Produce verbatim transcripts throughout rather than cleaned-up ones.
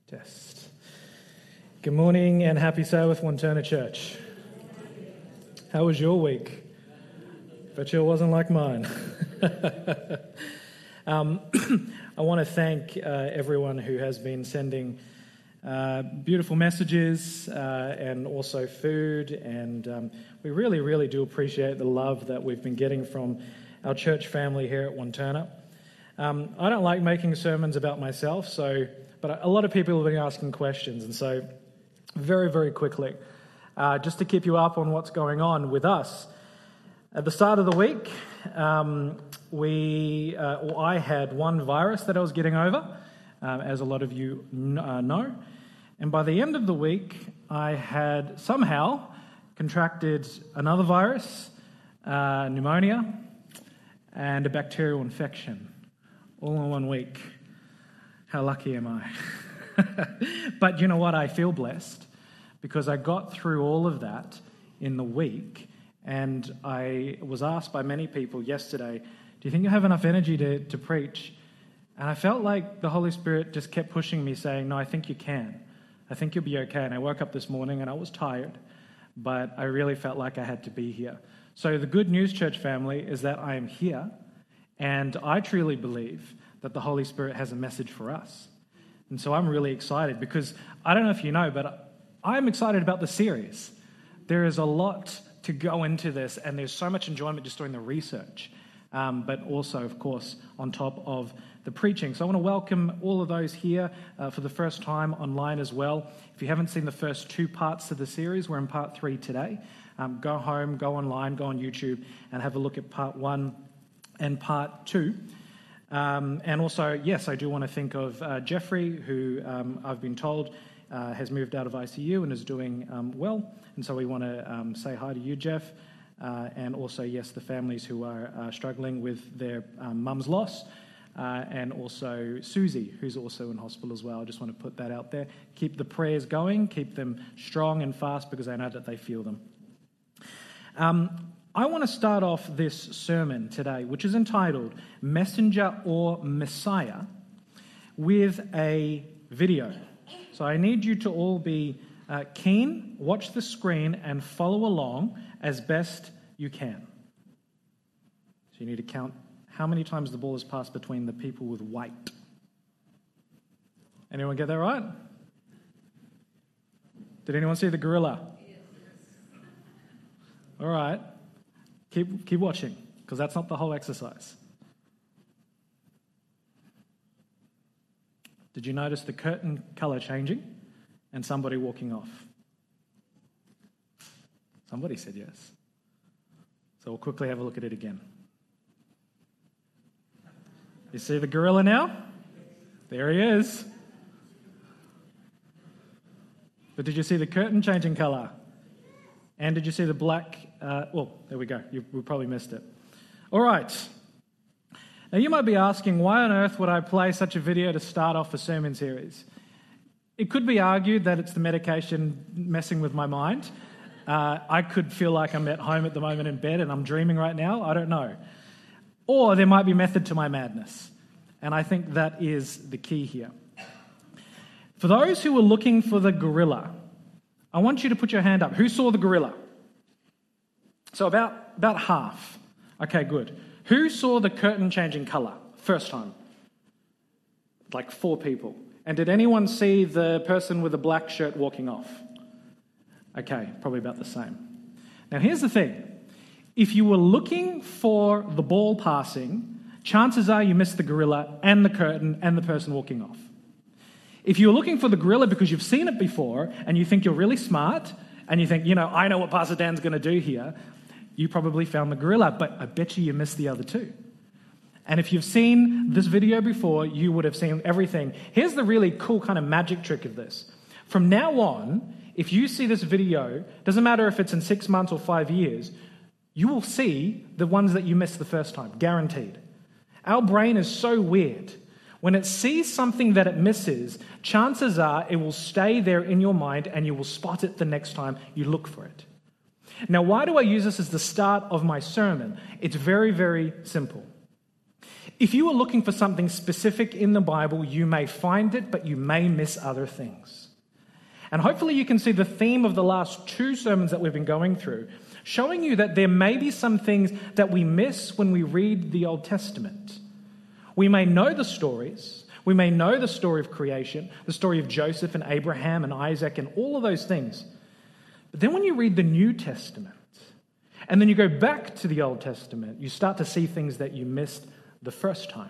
Test. Good morning and happy Sabbath, Wanturna Church. How was your week? Bet you it wasn't like mine. um, I want to thank uh, everyone who has been sending uh, beautiful messages uh, and also food, and um, we really, really do appreciate the love that we've been getting from our church family here at Wanturna. Um, I don't like making sermons about myself, so but a lot of people have been asking questions, and so very, very quickly, uh, just to keep you up on what's going on with us. At the start of the week, um, we, uh, or I had one virus that I was getting over, um, as a lot of you kn- uh, know, and by the end of the week, I had somehow contracted another virus, uh, pneumonia, and a bacterial infection, all in one week. How lucky am I? But you know what? I feel blessed because I got through all of that in the week, and I was asked by many people yesterday, do you think you have enough energy to, to preach? And I felt like the Holy Spirit just kept pushing me, saying, no, I think you can. I think you'll be okay. And I woke up this morning and I was tired, but I really felt like I had to be here. So the good news, church family, is that I am here, and I truly believe that the Holy Spirit has a message for us. And so I'm really excited because I don't know if you know, but I'm excited about the series. There is a lot to go into this, and there's so much enjoyment just doing the research, um, but also, of course, on top of the preaching. So I want to welcome all of those here uh, for the first time online as well. If you haven't seen the first two parts of the series, we're in part three today. Um, go home, go online, go on YouTube, and have a look at part one and part two. Um, and also, yes, I do want to think of uh, Jeffrey, who um, I've been told uh, has moved out of I C U and is doing um, well. And so we want to um, say hi to you, Jeff. Uh, and also, yes, the families who are uh, struggling with their um, mum's loss. Uh, and also Susie, who's also in hospital as well. I just want to put that out there. Keep the prayers going. Keep them strong and fast because I know that they feel them. Um, I want to start off this sermon today, which is entitled Messenger or Messiah, with a video. So I need you to all be uh, keen, watch the screen, and follow along as best you can. So you need to count how many times the ball has passed between the people with white. Anyone get that right? Did anyone see the gorilla? All right. Keep keep watching, because that's not the whole exercise. Did you notice the curtain colour changing and somebody walking off? Somebody said yes. So we'll quickly have a look at it again. You see the gorilla now? There he is. But did you see the curtain changing colour? And did you see the black... Uh, well, there we go. You, we probably missed it. All right. Now, you might be asking, why on earth would I play such a video to start off a sermon series? It could be argued that it's the medication messing with my mind. Uh, I could feel like I'm at home at the moment in bed and I'm dreaming right now. I don't know. Or there might be method to my madness. And I think that is the key here. For those who were looking for the gorilla, I want you to put your hand up. Who saw the gorilla? So about, about half. Okay, good. Who saw the curtain changing colour first time? Like four people. And did anyone see the person with the black shirt walking off? Okay, probably about the same. Now here's the thing. If you were looking for the ball passing, chances are you missed the gorilla and the curtain and the person walking off. If you're looking for the gorilla because you've seen it before and you think you're really smart and you think, you know, I know what Pastor Dan's going to do here, you probably found the gorilla, but I bet you you missed the other two. And if you've seen this video before, you would have seen everything. Here's the really cool kind of magic trick of this. From now on, if you see this video, doesn't matter if it's in six months or five years, you will see the ones that you missed the first time, guaranteed. Our brain is so weird. When it sees something that it misses, chances are it will stay there in your mind and you will spot it the next time you look for it. Now, why do I use this as the start of my sermon? It's very, very simple. If you are looking for something specific in the Bible, you may find it, but you may miss other things. And hopefully you can see the theme of the last two sermons that we've been going through, showing you that there may be some things that we miss when we read the Old Testament. We may know the stories. We may know the story of creation, the story of Joseph and Abraham and Isaac and all of those things. But then when you read the New Testament, and then you go back to the Old Testament, you start to see things that you missed the first time.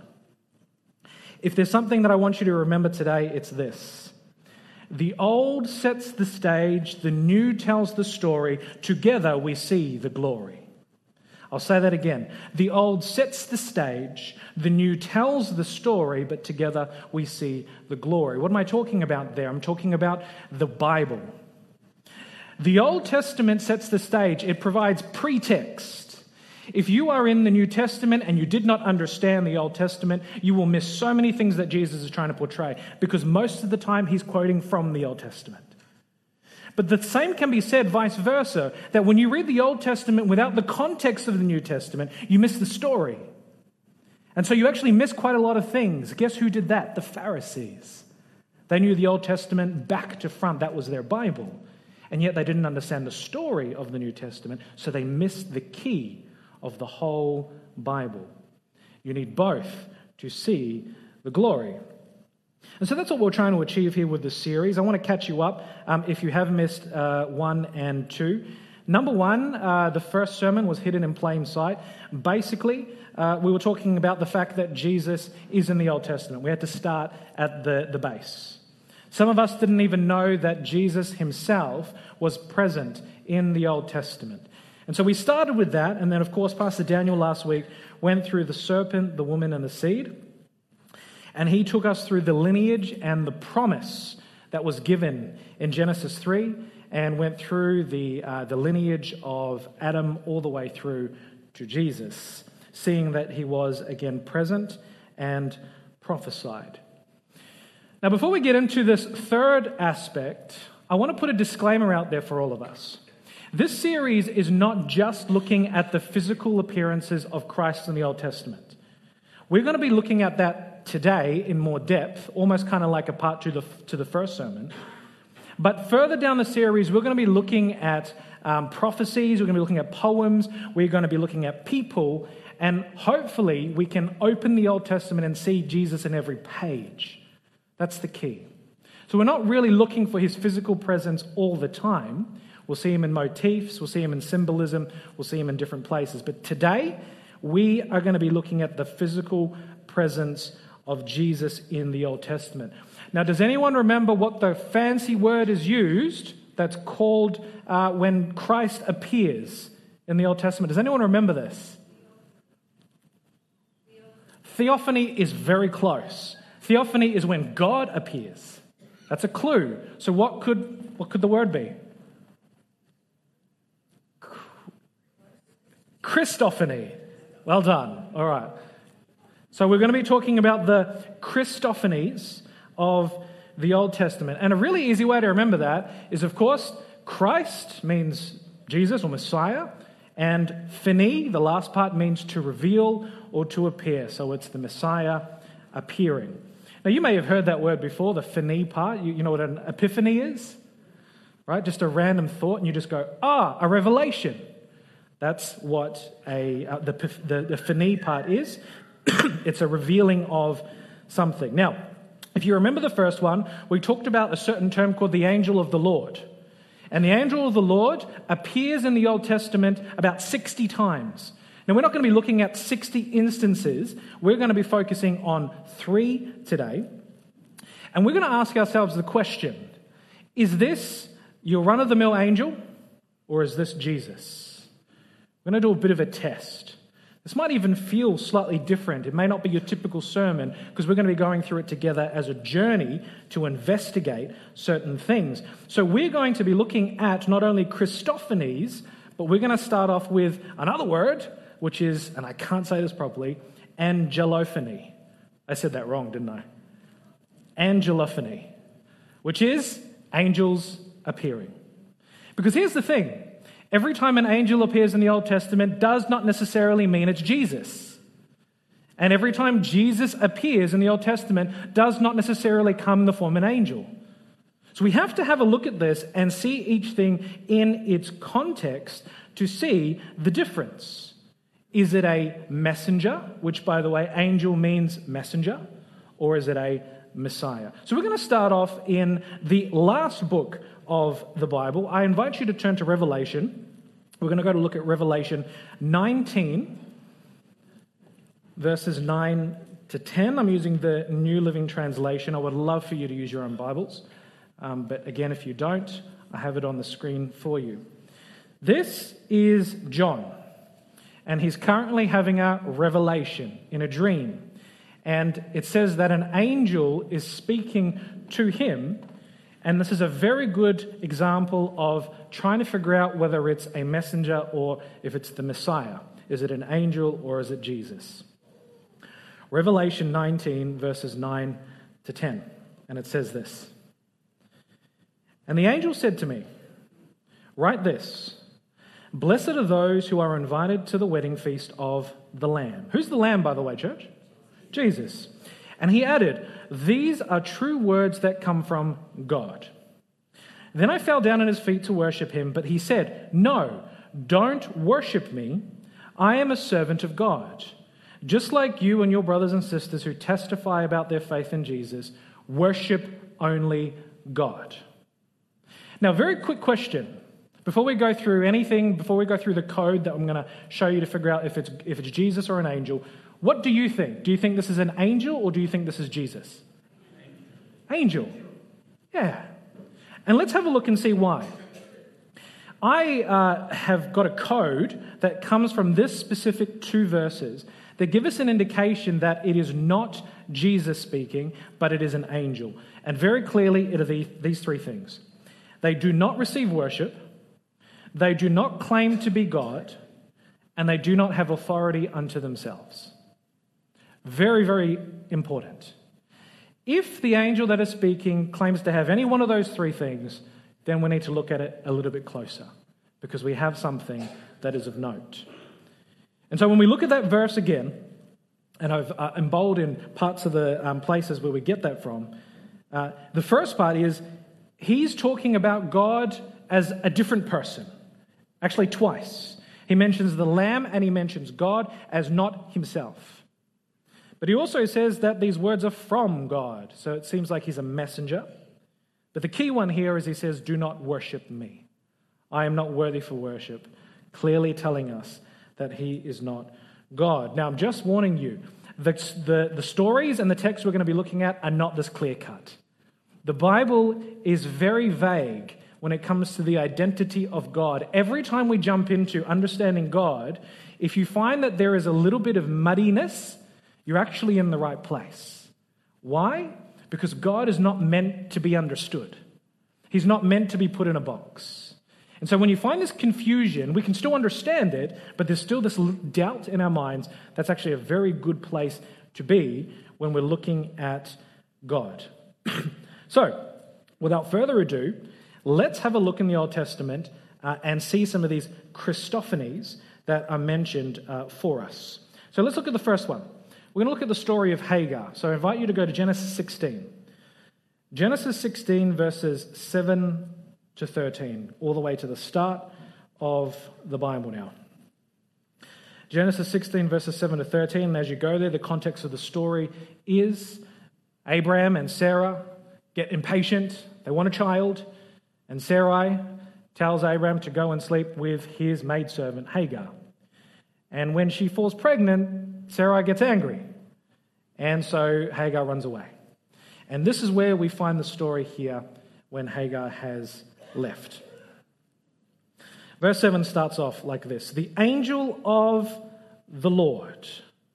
If there's something that I want you to remember today, it's this. The old sets the stage, the new tells the story. Together we see the glory. I'll say that again. The old sets the stage, the new tells the story, but together we see the glory. What am I talking about there? I'm talking about the Bible. The Old Testament sets the stage. It provides pretext. If you are in the New Testament and you did not understand the Old Testament, you will miss so many things that Jesus is trying to portray, because most of the time he's quoting from the Old Testament. But the same can be said vice versa, that when you read the Old Testament without the context of the New Testament, you miss the story. And so you actually miss quite a lot of things. Guess who did that? The Pharisees. They knew the Old Testament back to front. That was their Bible. And yet they didn't understand the story of the New Testament, so they missed the key of the whole Bible. You need both to see the glory. And so that's what we're trying to achieve here with this series. I want to catch you up um, if you have missed uh, one and two. Number one, uh, the first sermon was hidden in plain sight. Basically, uh, we were talking about the fact that Jesus is in the Old Testament. We had to start at the, the base. Some of us didn't even know that Jesus himself was present in the Old Testament. And so we started with that, and then, of course, Pastor Daniel last week went through the serpent, the woman, and the seed. And he took us through the lineage and the promise that was given in Genesis three, and went through the uh, the lineage of Adam all the way through to Jesus, seeing that he was again present and prophesied. Now, before we get into this third aspect, I want to put a disclaimer out there for all of us. This series is not just looking at the physical appearances of Christ in the Old Testament. We're going to be looking at that today in more depth, almost kind of like a part to the, to the first sermon. But further down the series, we're going to be looking at um, prophecies, we're going to be looking at poems, we're going to be looking at people, and hopefully we can open the Old Testament and see Jesus in every page. That's the key. So we're not really looking for his physical presence all the time. We'll see him in motifs, we'll see him in symbolism, we'll see him in different places. But today, we are going to be looking at the physical presence of Jesus in the Old Testament. Now, does anyone remember what the fancy word is used that's called uh, when Christ appears in the Old Testament? Does anyone remember this? Theophany is very close. Theophany is when God appears. That's a clue. So what could what could the word be? Christophany. Well done. All right. So we're going to be talking about the Christophanies of the Old Testament. And a really easy way to remember that is, of course, Christ means Jesus or Messiah. And phany, the last part, means to reveal or to appear. So it's the Messiah appearing. Now, you may have heard that word before, the phany part. You, you know what an epiphany is? Right? Just a random thought, and you just go, ah, a revelation. That's what a uh, the, the the phany part is. It's a revealing of something. Now, if you remember the first one, we talked about a certain term called the angel of the Lord. And the angel of the Lord appears in the Old Testament about sixty times. Now, we're not going to be looking at sixty instances. We're going to be focusing on three today. And we're going to ask ourselves the question, is this your run-of-the-mill angel, or is this Jesus? We're going to do a bit of a test. This might even feel slightly different. It may not be your typical sermon, because we're going to be going through it together as a journey to investigate certain things. So we're going to be looking at not only Christophanies, but we're going to start off with another word, which is, and I can't say this properly, angelophany. I said that wrong, didn't I? Angelophany, which is angels appearing. Because here's the thing. Every time an angel appears in the Old Testament does not necessarily mean it's Jesus. And every time Jesus appears in the Old Testament, does not necessarily come in the form of an angel. So we have to have a look at this and see each thing in its context to see the difference. Is it a messenger, which, by the way, angel means messenger, or is it a Messiah? So we're going to start off in the last book of the Bible. I invite you to turn to Revelation. We're going to go to look at Revelation nineteen, verses nine to ten. I'm using the New Living Translation. I would love for you to use your own Bibles. Um, but again, if you don't, I have it on the screen for you. This is John, and he's currently having a revelation in a dream. And it says that an angel is speaking to him, and this is a very good example of trying to figure out whether it's a messenger or if it's the Messiah. Is it an angel or is it Jesus? Revelation nineteen, verses nine to ten, and it says this. And the angel said to me, "Write this, blessed are those who are invited to the wedding feast of the Lamb." Who's the Lamb, by the way, church? Jesus. And he added, "These are true words that come from God." Then I fell down at his feet to worship him, but he said, "No, don't worship me. I am a servant of God. Just like you and your brothers and sisters who testify about their faith in Jesus, worship only God." Now, very quick question. Before we go through anything, before we go through the code that I'm going to show you to figure out if it's if it's Jesus or an angel, what do you think? Do you think this is an angel or do you think this is Jesus? Angel. Yeah. And let's have a look and see why. I uh, have got a code that comes from this specific two verses that give us an indication that it is not Jesus speaking, but it is an angel. And very clearly, it are the, these three things. They do not receive worship, they do not claim to be God, and they do not have authority unto themselves. Very, very important. If the angel that is speaking claims to have any one of those three things, then we need to look at it a little bit closer, because we have something that is of note. And so when we look at that verse again, and I've uh, emboldened parts of the um, places where we get that from, uh, the first part is he's talking about God as a different person. Actually, twice. He mentions the Lamb and he mentions God as not himself. But he also says that these words are from God. So it seems like he's a messenger. But the key one here is he says, "Do not worship me. I am not worthy for worship." Clearly telling us that he is not God. Now, I'm just warning you, the, the, the stories and the texts we're going to be looking at are not this clear-cut. The Bible is very vague when it comes to the identity of God. Every time we jump into understanding God, if you find that there is a little bit of muddiness, you're actually in the right place. Why? Because God is not meant to be understood. He's not meant to be put in a box. And so when you find this confusion, we can still understand it, but there's still this doubt in our minds. That's actually a very good place to be when we're looking at God. So, without further ado, let's have a look in the Old Testament uh, and see some of these Christophanies that are mentioned uh, for us. So let's look at the first one. We're going to look at the story of Hagar. So I invite you to go to Genesis sixteen. Genesis sixteen, verses seven to thirteen, all the way to the start of the Bible now. Genesis sixteen, verses seven to thirteen, and as you go there, the context of the story is Abraham and Sarah get impatient. They want a child. And Sarai tells Abraham to go and sleep with his maidservant Hagar. And when she falls pregnant, Sarai gets angry. And so Hagar runs away. And this is where we find the story here when Hagar has left. Verse seven starts off like this. The angel of the Lord.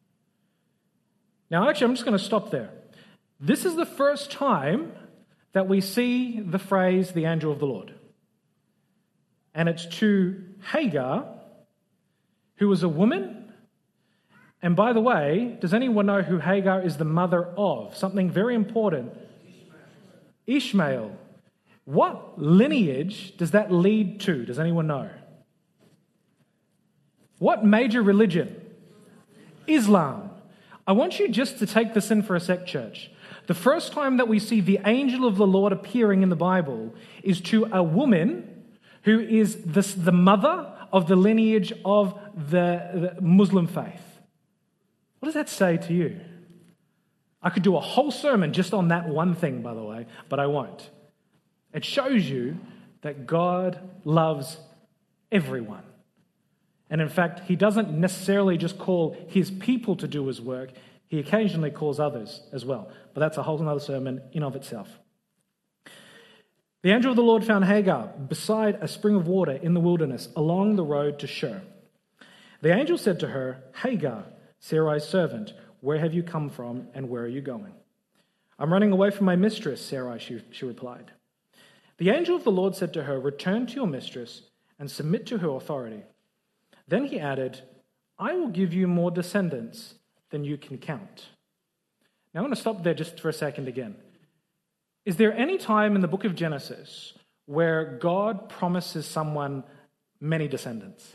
Now, actually, I'm just going to stop there. This is the first time that we see the phrase, the angel of the Lord. And it's to Hagar, who was a woman. And by the way, does anyone know who Hagar is the mother of? Something very important. Ishmael. Ishmael. What lineage does that lead to? Does anyone know? What major religion? Islam. I want you just to take this in for a sec, church. The first time that we see the angel of the Lord appearing in the Bible is to a woman who is the, the mother of the lineage of the, the Muslim faith. What does that say to you? I could do a whole sermon just on that one thing, by the way, but I won't. It shows you that God loves everyone. And in fact, he doesn't necessarily just call his people to do his work. He occasionally calls others as well. But that's a whole other sermon in of itself. The angel of the Lord found Hagar beside a spring of water in the wilderness along the road to Shur. The angel said to her, Hagar, Sarai's servant, where have you come from and where are you going? I'm running away from my mistress, Sarai, she, she replied. The angel of the Lord said to her, return to your mistress and submit to her authority. Then he added, I will give you more descendants than you can count. Now I want to stop there just for a second again. Is there any time in the book of Genesis where God promises someone many descendants?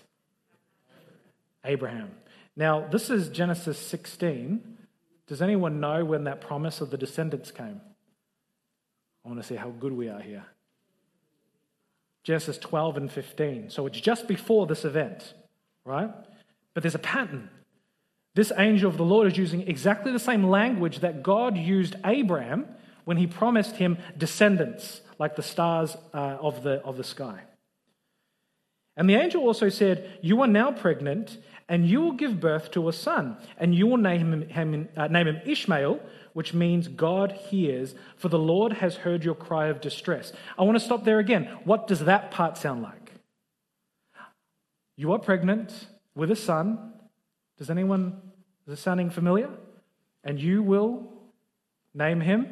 Abraham. Now, this is Genesis sixteen. Does anyone know when that promise of the descendants came? I want to see how good we are here. Genesis twelve and fifteen. So it's just before this event, right? But there's a pattern. This angel of the Lord is using exactly the same language that God used Abraham when he promised him descendants, like the stars uh, of the, of the sky. And the angel also said, you are now pregnant, and you will give birth to a son, and you will name him, him, uh, name him Ishmael, which means God hears, for the Lord has heard your cry of distress. I want to stop there again. What does that part sound like? You are pregnant with a son. Does anyone, is this sounding familiar? And you will name him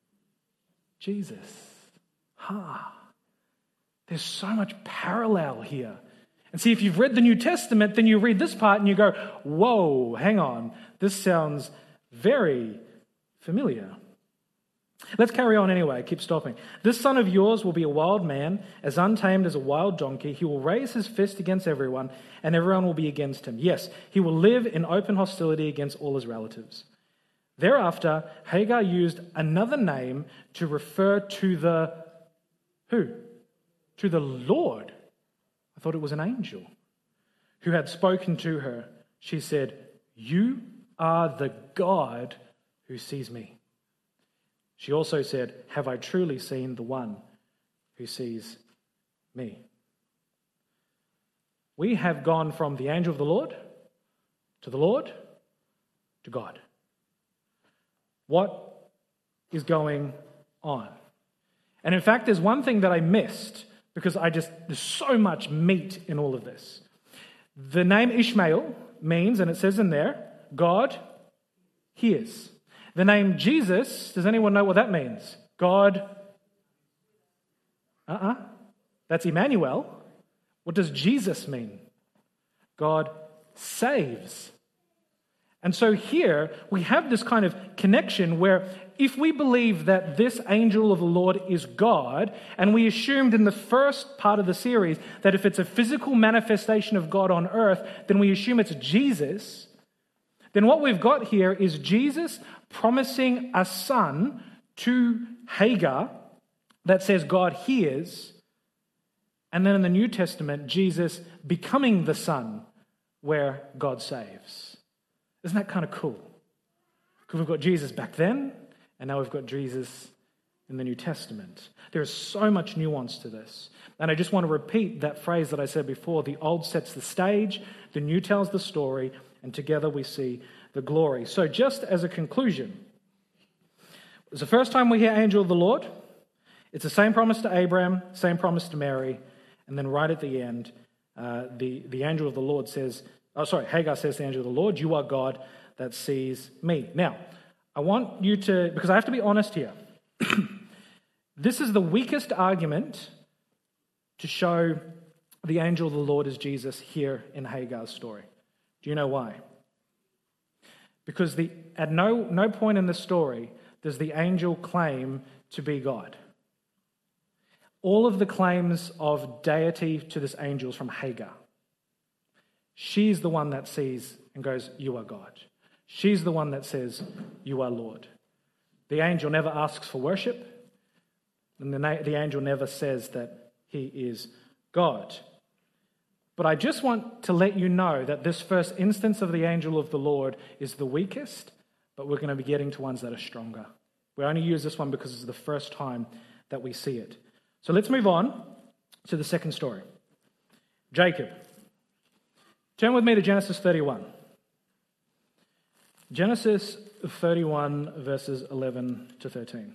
Jesus. Ha. There's so much parallel here. And see, if you've read the New Testament, then you read this part and you go, whoa, hang on. This sounds very familiar. Let's carry on anyway. Keep stopping. This son of yours will be a wild man, as untamed as a wild donkey. He will raise his fist against everyone, and everyone will be against him. Yes, he will live in open hostility against all his relatives. Thereafter, Hagar used another name to refer to the who? To the Lord. I thought it was an angel who had spoken to her. She said, you are the God who sees me. She also said, have I truly seen the one who sees me? We have gone from the angel of the Lord to the Lord to God. What is going on? And in fact, there's one thing that I missed because I just, there's so much meat in all of this. The name Ishmael means, and it says in there, God hears. The name Jesus, does anyone know what that means? God, uh-uh, that's Emmanuel. What does Jesus mean? God saves. And so here we have this kind of connection where if we believe that this angel of the Lord is God, and we assumed in the first part of the series that if it's a physical manifestation of God on earth, then we assume it's Jesus, then what we've got here is Jesus promising a son to Hagar that says God hears, and then in the New Testament, Jesus becoming the son where God saves. Isn't that kind of cool? Because we've got Jesus back then, and now we've got Jesus in the New Testament. There is so much nuance to this. And I just want to repeat that phrase that I said before. The old sets the stage, the new tells the story, and together we see the glory. So just as a conclusion, it's the first time we hear angel of the Lord. It's the same promise to Abraham, same promise to Mary, and then right at the end, uh, the, the angel of the Lord says, oh, sorry, Hagar says to the angel of the Lord, you are God that sees me. Now, I want you to, because I have to be honest here, this is the weakest argument to show the angel of the Lord is Jesus here in Hagar's story. Do you know why? Because the, at no, no point in the story does the angel claim to be God. All of the claims of deity to this angel is from Hagar. She's the one that sees and goes, you are God. She's the one that says, "You are Lord." The angel never asks for worship, and the, na- the angel never says that he is God. But I just want to let you know that this first instance of the angel of the Lord is the weakest, but we're going to be getting to ones that are stronger. We only use this one because it's the first time that we see it. So let's move on to the second story. Jacob. Turn with me to Genesis thirty-one. Genesis thirty-one, verses eleven to thirteen.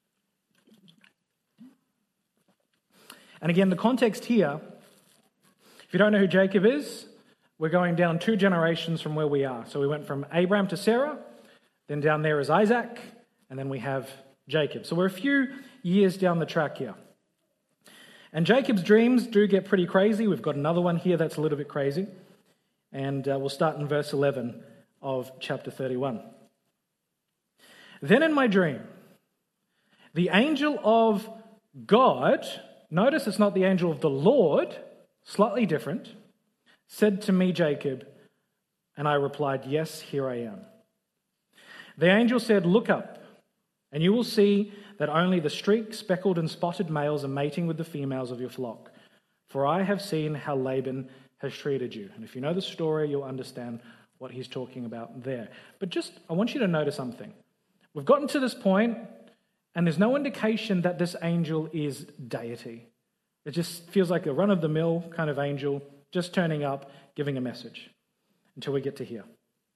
And again, the context here, if you don't know who Jacob is, we're going down two generations from where we are. So we went from Abraham to Sarah, then down there is Isaac, and then we have Jacob. So we're a few years down the track here. And Jacob's dreams do get pretty crazy. We've got another one here that's a little bit crazy. And uh, we'll start in verse eleven of chapter thirty-one. Then in my dream, the angel of God, notice it's not the angel of the Lord, slightly different, said to me, Jacob, and I replied, yes, here I am. The angel said, look up, and you will see that only the streaked, speckled, and spotted males are mating with the females of your flock. For I have seen how Laban has treated you. And if you know the story, you'll understand what he's talking about there. But just, I want you to notice something. We've gotten to this point, and there's no indication that this angel is deity. It just feels like a run-of-the-mill kind of angel, just turning up, giving a message, until we get to here.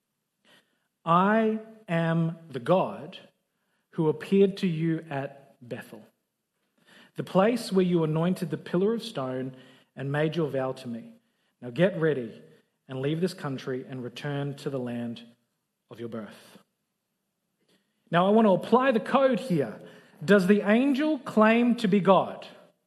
I am the God who appeared to you at Bethel, the place where you anointed the pillar of stone and made your vow to me. Now get ready and leave this country and return to the land of your birth. Now I want to apply the code here. Does the angel claim to be God?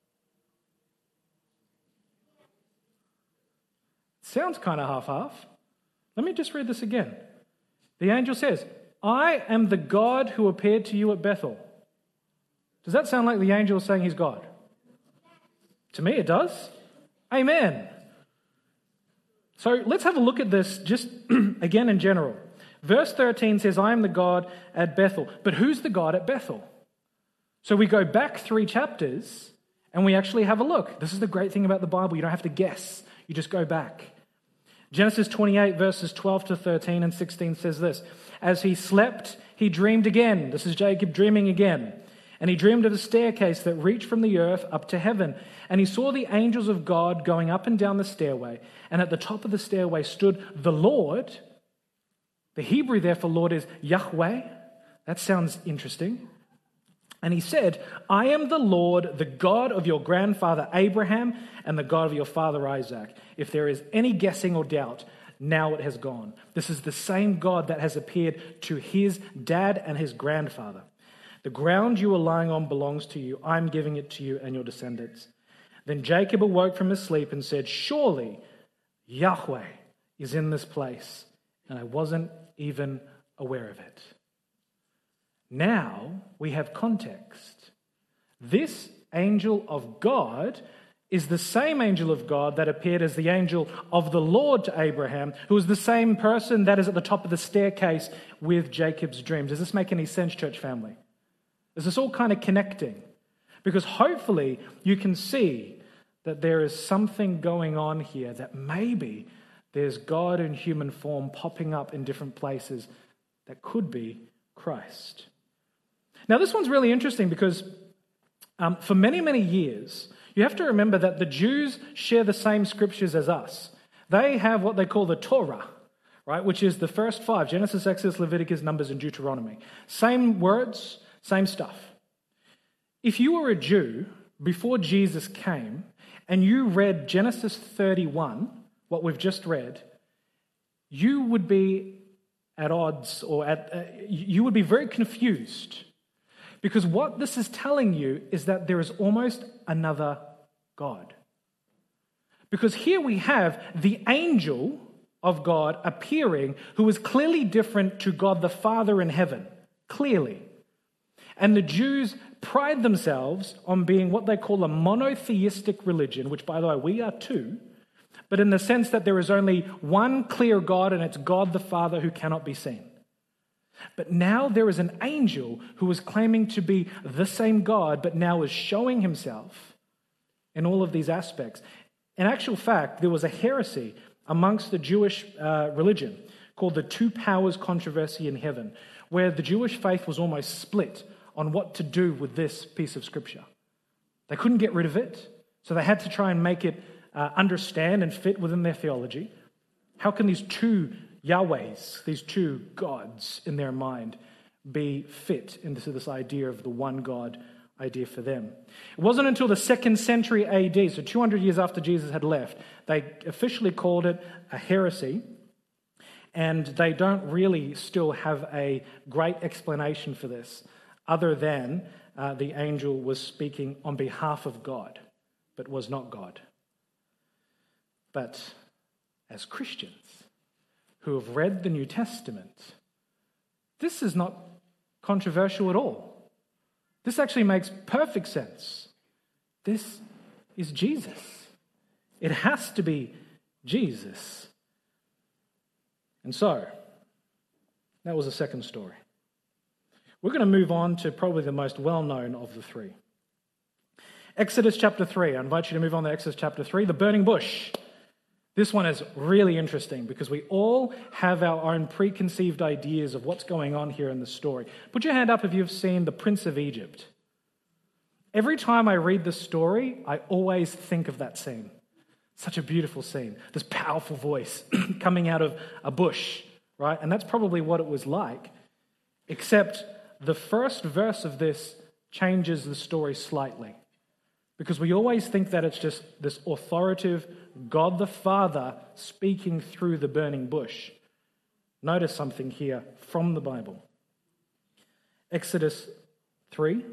Sounds kind of half-half. Let me just read this again. The angel says, I am the God who appeared to you at Bethel. Does that sound like the angel is saying he's God? To me it does. Amen. So let's have a look at this just again in general. Verse thirteen says, I am the God at Bethel. But who's the God at Bethel? So we go back three chapters and we actually have a look. This is the great thing about the Bible. You don't have to guess. You just go back. Genesis twenty-eight verses twelve to thirteen and sixteen says this. As he slept, he dreamed again. This is Jacob dreaming again. And he dreamed of a staircase that reached from the earth up to heaven. And he saw the angels of God going up and down the stairway. And at the top of the stairway stood the Lord. The Hebrew there for Lord is Yahweh. That sounds interesting. And he said, I am the Lord, the God of your grandfather Abraham and the God of your father Isaac. If there is any guessing or doubt, now it has gone. This is the same God that has appeared to his dad and his grandfather. The ground you are lying on belongs to you. I'm giving it to you and your descendants. Then Jacob awoke from his sleep and said, surely Yahweh is in this place, and I wasn't even aware of it. Now we have context. This angel of God is the same angel of God that appeared as the angel of the Lord to Abraham, who is the same person that is at the top of the staircase with Jacob's dreams. Does this make any sense, church family? Is this all kind of connecting? Because hopefully you can see that there is something going on here, that maybe there's God in human form popping up in different places that could be Christ. Now, this one's really interesting because um, for many, many years, you have to remember that the Jews share the same scriptures as us. They have what they call the Torah, right, which is the first five, Genesis, Exodus, Leviticus, Numbers, and Deuteronomy. Same words, same stuff. If you were a Jew before Jesus came and you read Genesis thirty-one, what we've just read, you would be at odds or at uh, you would be very confused. Because what this is telling you is that there is almost another God. Because here we have the angel of God appearing, who is clearly different to God the Father in heaven. Clearly. And the Jews pride themselves on being what they call a monotheistic religion, which, by the way, we are too, but in the sense that there is only one clear God, and it's God the Father who cannot be seen. But now there is an angel who is claiming to be the same God, but now is showing himself in all of these aspects. In actual fact, there was a heresy amongst the Jewish uh, religion called the Two Powers Controversy in Heaven, where the Jewish faith was almost split on what to do with this piece of scripture. They couldn't get rid of it, so they had to try and make it uh, understand and fit within their theology. How can these two Yahwehs, these two gods in their mind, be fit into this idea of the one God idea for them? It wasn't until the second century A D, so two hundred years after Jesus had left, they officially called it a heresy, and they don't really still have a great explanation for this, other than uh, the angel was speaking on behalf of God, but was not God. But as Christians who have read the New Testament, this is not controversial at all. This actually makes perfect sense. This is Jesus. It has to be Jesus. And so, that was the second story. We're going to move on to probably the most well-known of the three. Exodus chapter three. I invite you to move on to Exodus chapter three, the burning bush. This one is really interesting because we all have our own preconceived ideas of what's going on here in the story. Put your hand up if you've seen The Prince of Egypt. Every time I read the story, I always think of that scene. Such a beautiful scene. This powerful voice coming out of a bush, right? And that's probably what it was like, except the first verse of this changes the story slightly. Because we always think that it's just this authoritative God the Father speaking through the burning bush. Notice something here from the Bible. Exodus three,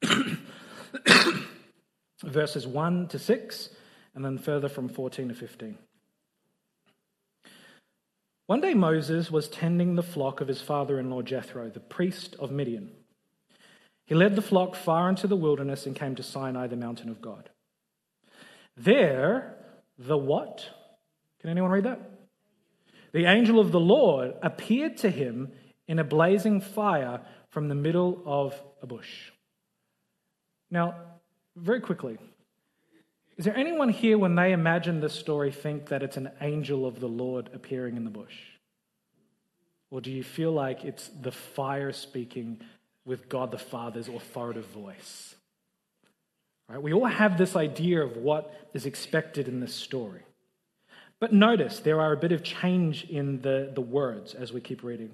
verses one to six, and then further from fourteen to fifteen. One day Moses was tending the flock of his father-in-law Jethro, the priest of Midian. He led the flock far into the wilderness and came to Sinai, the mountain of God. There, the what? Can anyone read that? The angel of the Lord appeared to him in a blazing fire from the middle of a bush. Now, very quickly, is there anyone here when they imagine this story think that it's an angel of the Lord appearing in the bush? Or do you feel like it's the fire speaking with God the Father's authoritative voice? Right? We all have this idea of what is expected in this story. But notice there are a bit of change in the, the words as we keep reading.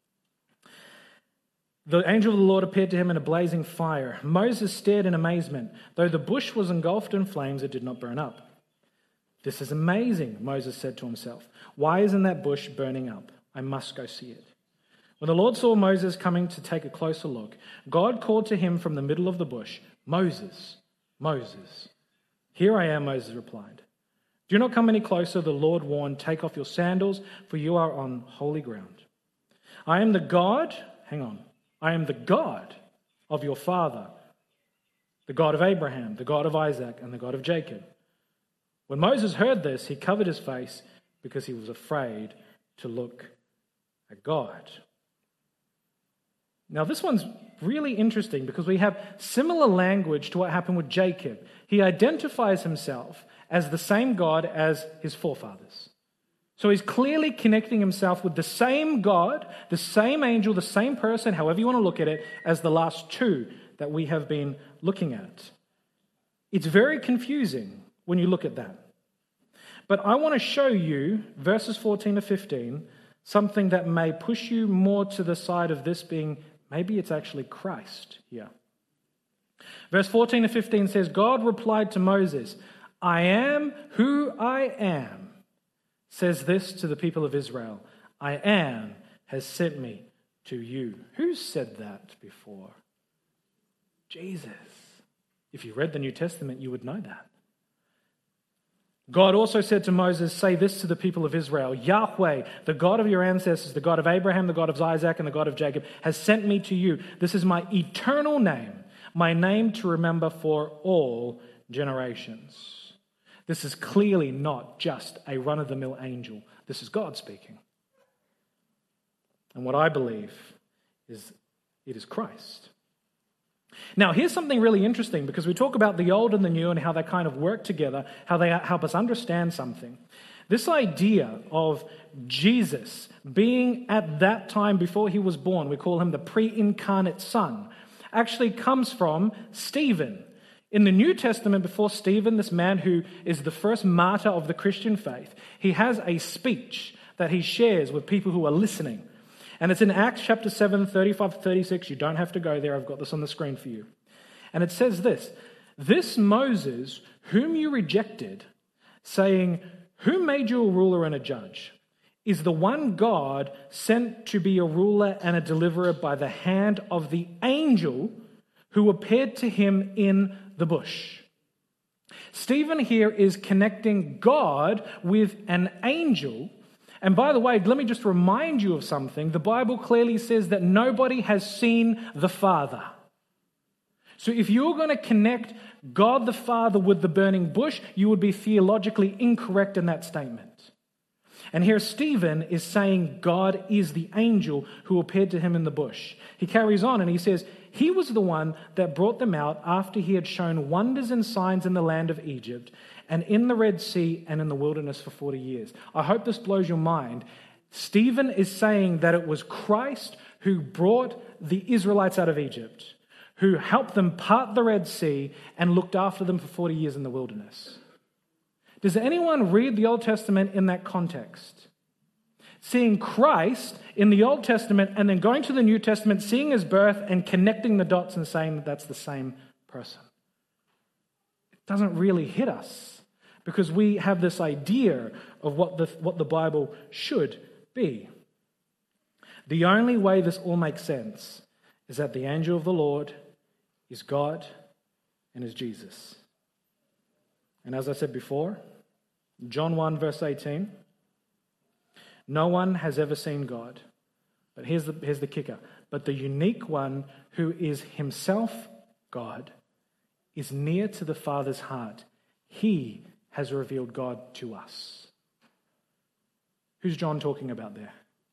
The angel of the Lord appeared to him in a blazing fire. Moses stared in amazement. Though the bush was engulfed in flames, it did not burn up. This is amazing, Moses said to himself. Why isn't that bush burning up? I must go see it. When the Lord saw Moses coming to take a closer look, God called to him from the middle of the bush, Moses, Moses. Here I am, Moses replied. Do not come any closer, the Lord warned. Take off your sandals, for you are on holy ground. I am the God, hang on, I am the God of your father, the God of Abraham, the God of Isaac, and the God of Jacob. When Moses heard this, he covered his face because he was afraid to look at God. Now, this one's really interesting because we have similar language to what happened with Jacob. He identifies himself as the same God as his forefathers. So he's clearly connecting himself with the same God, the same angel, the same person, however you want to look at it, as the last two that we have been looking at. It's very confusing when you look at that. But I want to show you, verses fourteen to fifteen, something that may push you more to the side of this being, maybe it's actually Christ here. Verse fourteen to fifteen says, God replied to Moses, I am who I am. Says this to the people of Israel, I am has sent me to you. Who said that before? Jesus. If you read the New Testament, you would know that. God also said to Moses, say this to the people of Israel, Yahweh, the God of your ancestors, the God of Abraham, the God of Isaac, and the God of Jacob, has sent me to you. This is my eternal name, my name to remember for all generations. This is clearly not just a run-of-the-mill angel. This is God speaking. And what I believe is it is Christ. Now, here's something really interesting, because we talk about the old and the new and how they kind of work together, how they help us understand something. This idea of Jesus being at that time before he was born, we call him the pre-incarnate Son, actually comes from Stephen. In the New Testament, before Stephen, this man who is the first martyr of the Christian faith, he has a speech that he shares with people who are listening. And it's in Acts chapter seven, thirty-five to thirty-six. You don't have to go there. I've got this on the screen for you. And it says this: "This Moses, whom you rejected, saying, 'Who made you a ruler and a judge?' is the one God sent to be a ruler and a deliverer by the hand of the angel who appeared to him in the bush." Stephen here is connecting God with an angel. And by the way, let me just remind you of something. The Bible clearly says that nobody has seen the Father. So if you're going to connect God the Father with the burning bush, you would be theologically incorrect in that statement. And here Stephen is saying God is the angel who appeared to him in the bush. He carries on and he says, "He was the one that brought them out after he had shown wonders and signs in the land of Egypt and in the Red Sea and in the wilderness for forty years. I hope this blows your mind. Stephen is saying that it was Christ who brought the Israelites out of Egypt, who helped them part the Red Sea and looked after them for forty years in the wilderness. Does anyone read the Old Testament in that context? Seeing Christ in the Old Testament and then going to the New Testament, seeing his birth and connecting the dots and saying that that's the same person. It doesn't really hit us because we have this idea of what the, what the Bible should be. The only way this all makes sense is that the angel of the Lord is God and is Jesus. And as I said before, John one verse eighteen, no one has ever seen God. But here's the, here's the kicker. But the unique one who is himself God is near to the Father's heart. He has revealed God to us. Who's John talking about there?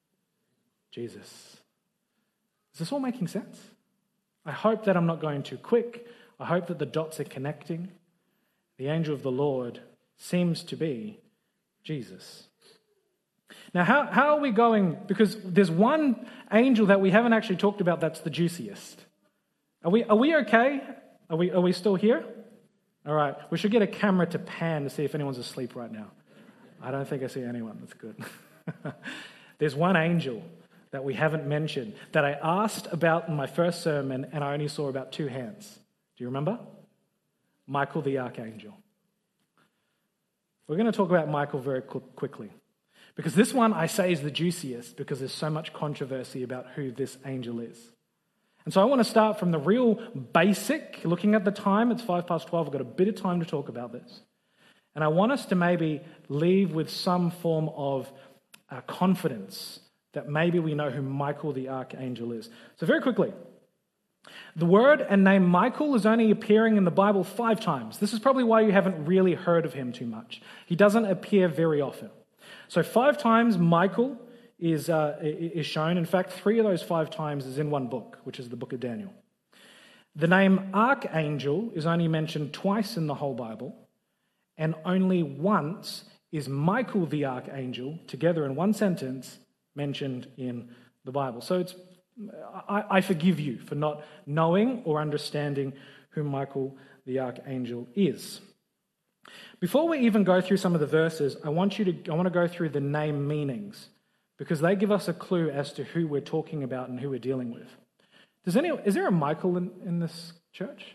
Jesus. Is this all making sense? I hope that I'm not going too quick. I hope that the dots are connecting. The angel of the Lord seems to be Jesus. Now, how, how are we going? Because there's one angel that we haven't actually talked about that's the juiciest. Are we, are we okay? Are we, are we still here? All right. We should get a camera to pan to see if anyone's asleep right now. I don't think I see anyone. That's good. There's one angel that we haven't mentioned that I asked about in my first sermon and I only saw about two hands. Do you remember? Michael the Archangel. We're going to talk about Michael very quickly. Because this one I say is the juiciest because there's so much controversy about who this angel is. And so I want to start from the real basic, looking at the time, it's five past twelve, I've got a bit of time to talk about this. And I want us to maybe leave with some form of uh, confidence that maybe we know who Michael the Archangel is. So very quickly, the word and name Michael is only appearing in the Bible five times. This is probably why you haven't really heard of him too much. He doesn't appear very often. So five times Michael is uh, is shown. In fact, three of those five times is in one book, which is the book of Daniel. The name Archangel is only mentioned twice in the whole Bible, and only once is Michael the Archangel, together in one sentence, mentioned in the Bible. So it's I, I forgive you for not knowing or understanding who Michael the Archangel is. Before we even go through some of the verses, I want you to I want to go through the name meanings because they give us a clue as to who we're talking about and who we're dealing with. Does any is there a Michael in, in this church?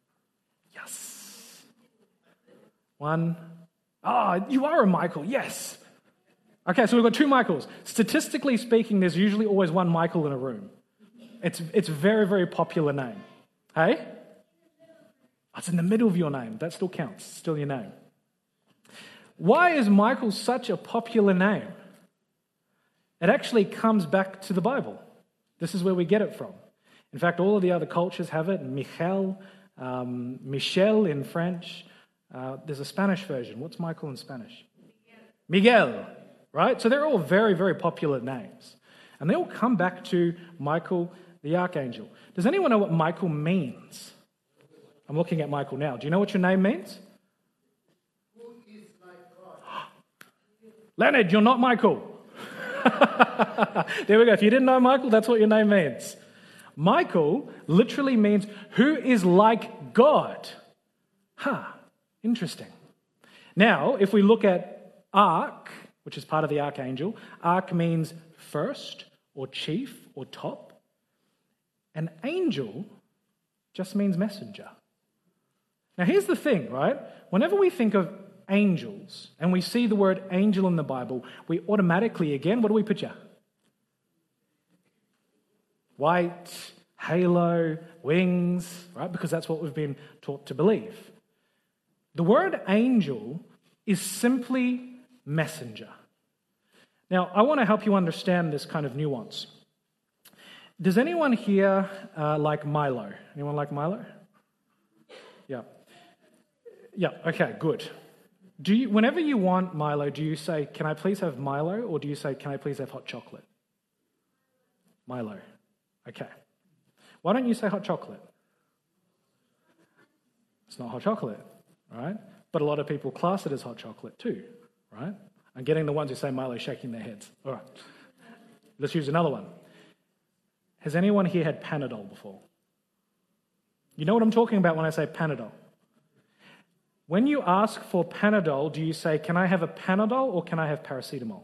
Yes. One. Ah, oh, you are a Michael. Yes. Okay, so we've got two Michaels. Statistically speaking, there's usually always one Michael in a room. It's it's a very, very popular name. Hey? It's in the middle of your name. That still counts. It's still your name. Why is Michael such a popular name? It actually comes back to the Bible. This is where we get it from. In fact, all of the other cultures have it. Michel, um, Michel in French. Uh, there's a Spanish version. What's Michael in Spanish? Miguel. Miguel, right? So they're all very, very popular names. And they all come back to Michael the archangel. Does anyone know what Michael means? I'm looking at Michael now. Do you know what your name means? Who is like God? Leonard, you're not Michael. There we go. If you didn't know Michael, that's what your name means. Michael literally means who is like God. Huh, interesting. Now, if we look at arch, which is part of the archangel, arch means first or chief or top. An angel just means messenger. Now, here's the thing, right? Whenever we think of angels and we see the word angel in the Bible, we automatically, again, what do we picture? White, halo, wings, right? Because that's what we've been taught to believe. The word angel is simply messenger. Now, I want to help you understand this kind of nuance. Does anyone here uh, like Milo? Anyone like Milo? Yeah. Yeah, okay, good. Do you, whenever you want Milo, do you say, can I please have Milo? Or do you say, can I please have hot chocolate? Milo. Okay. Why don't you say hot chocolate? It's not hot chocolate, right? But a lot of people class it as hot chocolate too, right? I'm getting the ones who say Milo shaking their heads. All right. Let's use another one. Has anyone here had Panadol before? You know what I'm talking about when I say Panadol? When you ask for Panadol, do you say, can I have a Panadol or can I have paracetamol?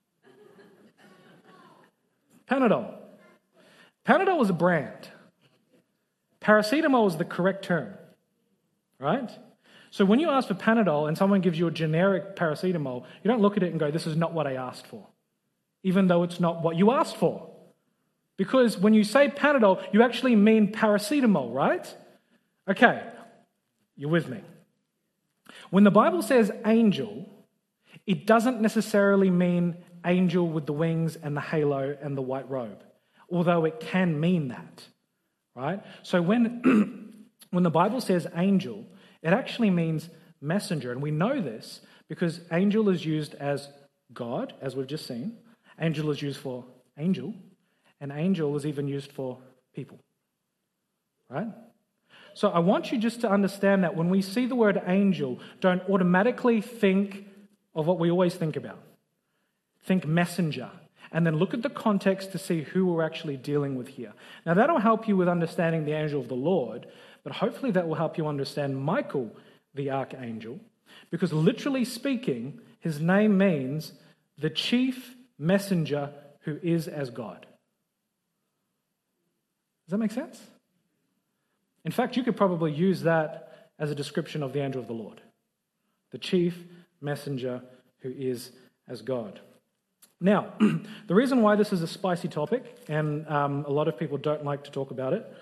Panadol. Panadol is a brand. Paracetamol is the correct term, right? So when you ask for Panadol and someone gives you a generic paracetamol, you don't look at it and go, this is not what I asked for, even though it's not what you asked for. Because when you say Panadol, you actually mean paracetamol, right? Okay, you're with me. When the Bible says angel, it doesn't necessarily mean angel with the wings and the halo and the white robe, although it can mean that, right? So when, when the Bible says angel, it actually means messenger, and we know this because angel is used as God, as we've just seen. Angel is used for angel, and angel is even used for people, right? So I want you just to understand that when we see the word angel, don't automatically think of what we always think about. Think messenger, and then look at the context to see who we're actually dealing with here. Now that'll help you with understanding the angel of the Lord, but hopefully that will help you understand Michael, the archangel, because literally speaking, his name means the chief messenger who is as God. Does that make sense? In fact, you could probably use that as a description of the angel of the Lord. The chief messenger who is as God. Now, the reason why this is a spicy topic, and um, a lot of people don't like to talk about it,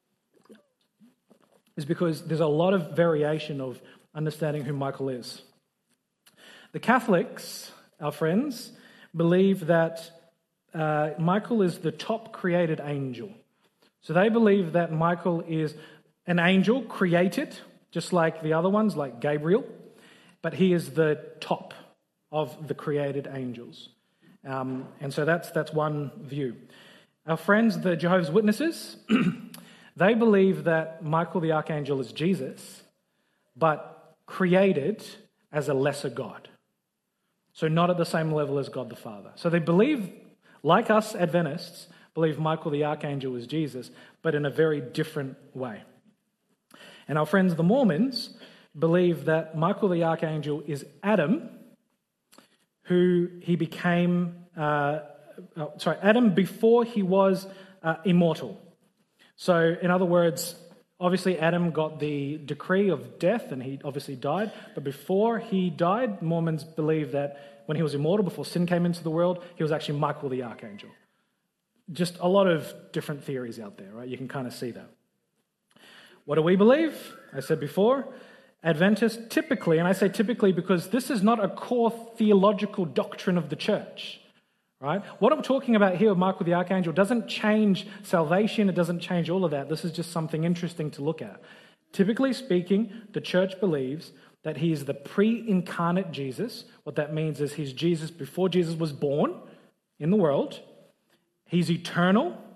is because there's a lot of variation of understanding who Michael is. The Catholics, our friends, believe that uh, Michael is the top created angel. So they believe that Michael is an angel created, just like the other ones, like Gabriel, but he is the top of the created angels. Um, and so that's that's one view. Our friends, the Jehovah's Witnesses, they believe that Michael the Archangel is Jesus, but created as a lesser God. So not at the same level as God the Father. So they believe, like us Adventists, believe Michael the Archangel is Jesus, but in a very different way. And our friends, the Mormons, believe that Michael the Archangel is Adam, who he became, uh, uh, sorry, Adam before he was uh, immortal. So, in other words, obviously Adam got the decree of death and he obviously died, but before he died, Mormons believe that when he was immortal, before sin came into the world, he was actually Michael the Archangel. Just a lot of different theories out there, right? You can kind of see that. What do we believe? I said before, Adventists typically, and I say typically because this is not a core theological doctrine of the church, right? What I'm talking about here with Michael the Archangel doesn't change salvation, it doesn't change all of that. This is just something interesting to look at. Typically speaking, the church believes that he is the pre-incarnate Jesus. What that means is he's Jesus before Jesus was born in the world. He's eternal.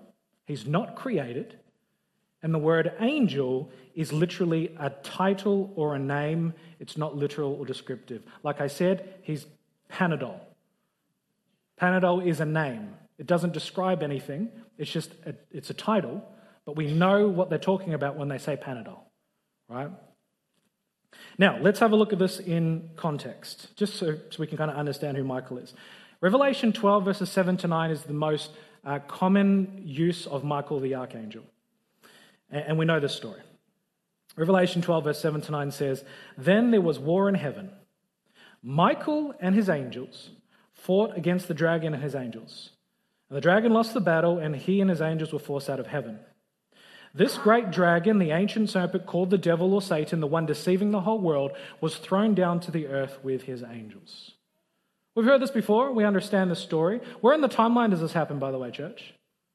He's not created. And the word angel is literally a title or a name. It's not literal or descriptive. Like I said, he's Panadol. Panadol is a name. It doesn't describe anything. It's just, a, it's a title. But we know what they're talking about when they say Panadol, right? Now, let's have a look at this in context, just so, so we can kind of understand who Michael is. Revelation twelve, verses seven to nine is the most uh, common use of Michael the archangel. And we know this story. Revelation twelve, verse seven to nine says, "Then there was war in heaven. Michael and his angels fought against the dragon and his angels. And the dragon lost the battle, and he and his angels were forced out of heaven. This great dragon, the ancient serpent called the devil or Satan, the one deceiving the whole world, was thrown down to the earth with his angels." We've heard this before. We understand this story. Where in the timeline does this happen, by the way, church?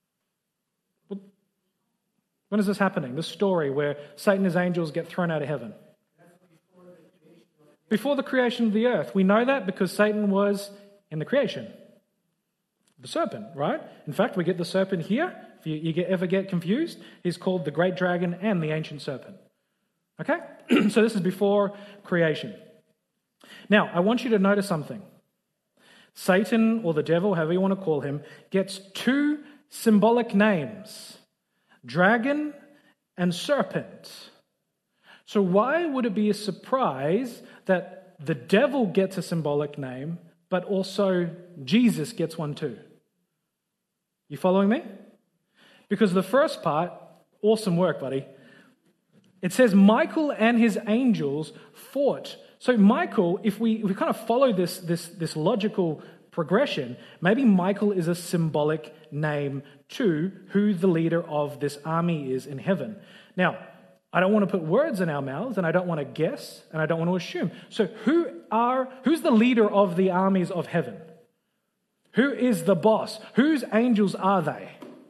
When is this happening? This story where Satan and his angels get thrown out of heaven. Before the creation of the earth. We know that because Satan was in the creation. The serpent, right? In fact, we get the serpent here. If you, you get, ever get confused, he's called the great dragon and the ancient serpent. Okay? So this is before creation. Now, I want you to notice something. Satan, or the devil, however you want to call him, gets two symbolic names. Dragon and serpent. So why would it be a surprise that the devil gets a symbolic name, but also Jesus gets one too? You following me? Because the first part, awesome work, buddy. It says Michael and his angels fought. So Michael, if we, if we kind of follow this, this, this logical progression, maybe Michael is a symbolic name to who the leader of this army is in heaven. Now, I don't want to put words in our mouths, and I don't want to guess, and I don't want to assume. So who are who's the leader of the armies of heaven? Who is the boss? Whose angels are they?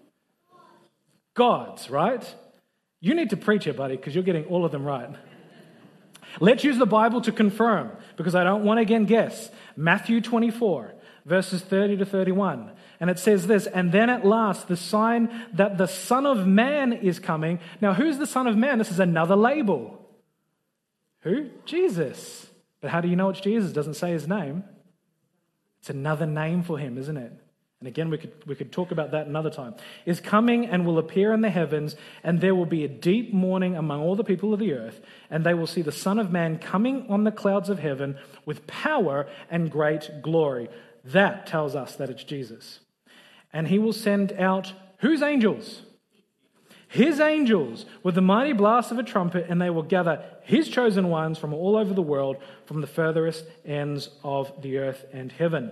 God's, right? You need to preach it, buddy, because you're getting all of them right. Let's use the Bible to confirm, because I don't want to again guess. Matthew twenty-four, verses thirty to thirty-one. And it says this, "And then at last the sign that the Son of Man is coming." Now, who's the Son of Man? This is another label. Who? Jesus. But how do you know it's Jesus? It doesn't say his name. It's another name for him, isn't it? And again, we could we could talk about that another time. "Is coming and will appear in the heavens, and there will be a deep mourning among all the people of the earth, and they will see the Son of Man coming on the clouds of heaven with power and great glory." That tells us that it's Jesus. "And he will send out," whose angels? His angels, "with the mighty blast of a trumpet, and they will gather his chosen ones from all over the world, from the furthest ends of the earth and heaven."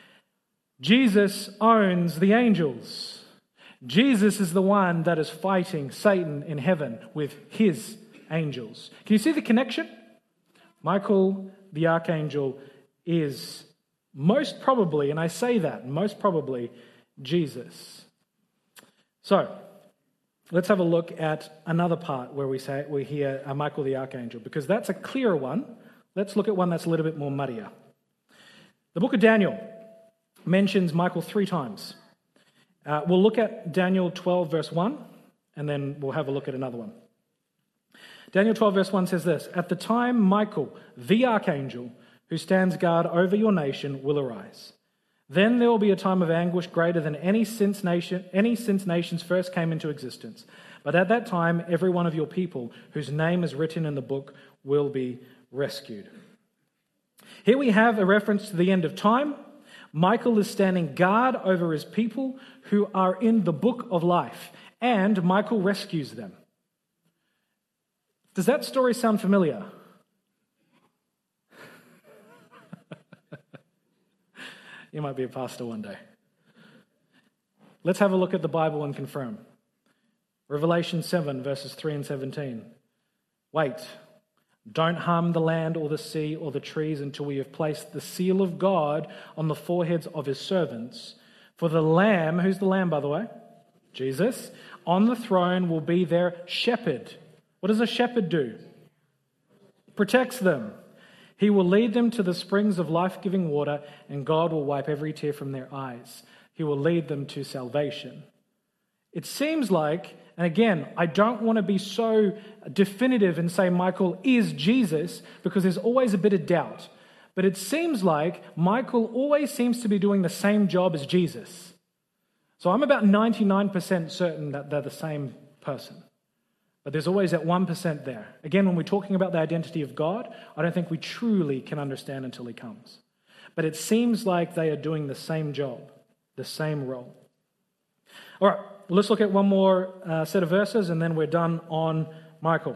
Jesus owns the angels. Jesus is the one that is fighting Satan in heaven with his angels. Can you see the connection? Michael, the archangel, is most probably, and I say that, most probably, Jesus. So, let's have a look at another part where we say we hear uh, Michael the archangel, because that's a clearer one. Let's look at one that's a little bit more muddier. The book of Daniel mentions Michael three times. Uh, we'll look at Daniel twelve, verse one, and then we'll have a look at another one. Daniel twelve, verse one says this, "At the time Michael, the archangel, who stands guard over your nation, will arise. Then there will be a time of anguish greater than any since nation, any since nations first came into existence. But at that time, every one of your people whose name is written in the book will be rescued." Here we have a reference to the end of time. Michael is standing guard over his people who are in the book of life, and Michael rescues them. Does that story sound familiar? You might be a pastor one day. Let's have a look at the Bible and confirm. Revelation seven, verses three and seventeen. "Wait, don't harm the land or the sea or the trees until we have placed the seal of God on the foreheads of his servants. For the Lamb," who's the Lamb, by the way? Jesus. "On the throne will be their shepherd." What does a shepherd do? Protects them. "He will lead them to the springs of life-giving water, and God will wipe every tear from their eyes. He will lead them to salvation." It seems like, and again, I don't want to be so definitive and say Michael is Jesus because there's always a bit of doubt. But it seems like Michael always seems to be doing the same job as Jesus. So I'm about ninety-nine percent certain that they're the same person. But there's always that one percent there. Again, when we're talking about the identity of God, I don't think we truly can understand until he comes. But it seems like they are doing the same job, the same role. All right, well, let's look at one more uh, set of verses and then we're done on Michael.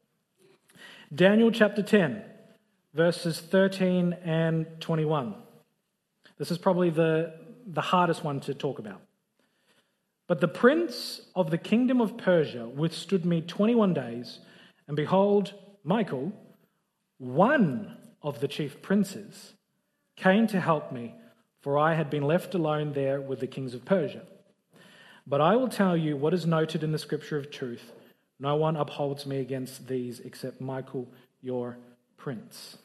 Daniel chapter ten, verses thirteen and twenty-one. This is probably the, the hardest one to talk about. But the prince of the kingdom of Persia withstood me twenty-one days, and behold, Michael, one of the chief princes, came to help me, for I had been left alone there with the kings of Persia. But I will tell you what is noted in the scripture of truth. No one upholds me against these except Michael, your prince.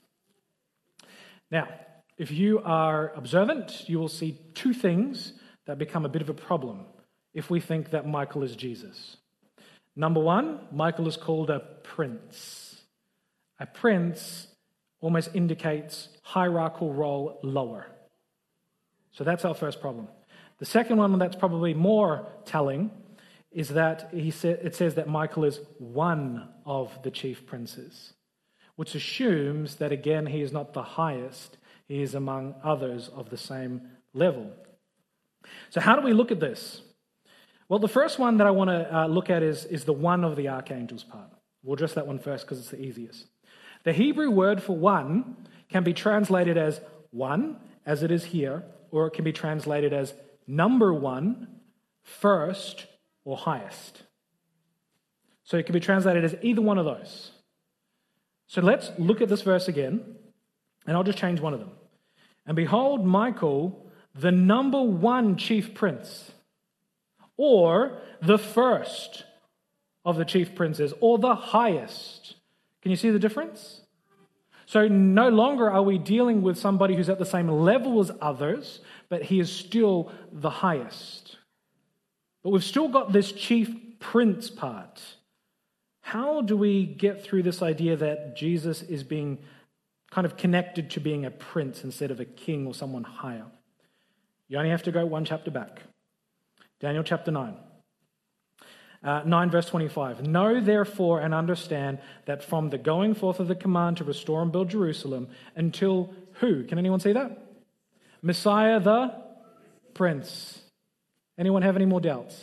Now, if you are observant, you will see two things that become a bit of a problem if we think that Michael is Jesus. Number one, Michael is called a prince. A prince almost indicates hierarchical role lower. So that's our first problem. The second one that's probably more telling is that he sa- it says that Michael is one of the chief princes, which assumes that, again, he is not the highest. He is among others of the same level. So how do we look at this? Well, the first one that I want to uh, look at is, is the one of the archangels part. We'll address that one first because it's the easiest. The Hebrew word for one can be translated as one, as it is here, or it can be translated as number one, first, or highest. So it can be translated as either one of those. So let's look at this verse again, and I'll just change one of them. And behold, Michael, the number one chief prince, or the first of the chief princes, or the highest. Can you see the difference? So no longer are we dealing with somebody who's at the same level as others, but he is still the highest. But we've still got this chief prince part. How do we get through this idea that Jesus is being kind of connected to being a prince instead of a king or someone higher? You only have to go one chapter back. Daniel chapter nine. Uh, nine verse twenty-five. Know therefore and understand that from the going forth of the command to restore and build Jerusalem until who? Can anyone see that? Messiah the Prince. Anyone have any more doubts?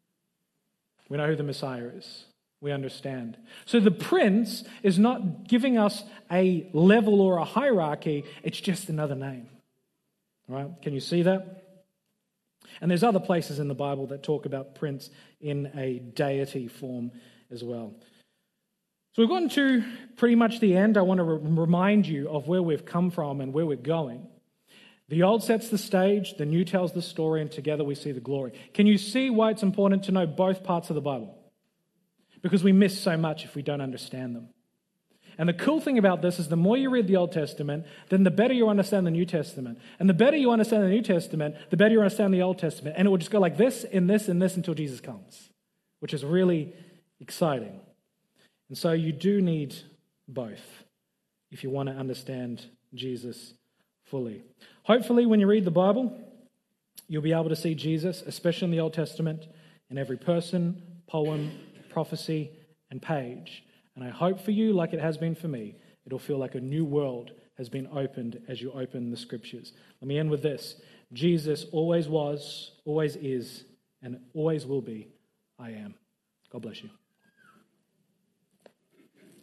We know who the Messiah is. We understand. So the Prince is not giving us a level or a hierarchy. It's just another name. All right? Can you see that? And there's other places in the Bible that talk about prince in a deity form as well. So we've gotten to pretty much the end. I want to re- remind you of where we've come from and where we're going. The old sets the stage, the new tells the story, and together we see the glory. Can you see why it's important to know both parts of the Bible? Because we miss so much if we don't understand them. And the cool thing about this is the more you read the Old Testament, then the better you understand the New Testament. And the better you understand the New Testament, the better you understand the Old Testament. And it will just go like this, and this, and this until Jesus comes, which is really exciting. And so you do need both if you want to understand Jesus fully. Hopefully, when you read the Bible, you'll be able to see Jesus, especially in the Old Testament, in every person, poem, prophecy, and page. And I hope for you, like it has been for me, it'll feel like a new world has been opened as you open the Scriptures. Let me end with this. Jesus always was, always is, and always will be, I am. God bless you.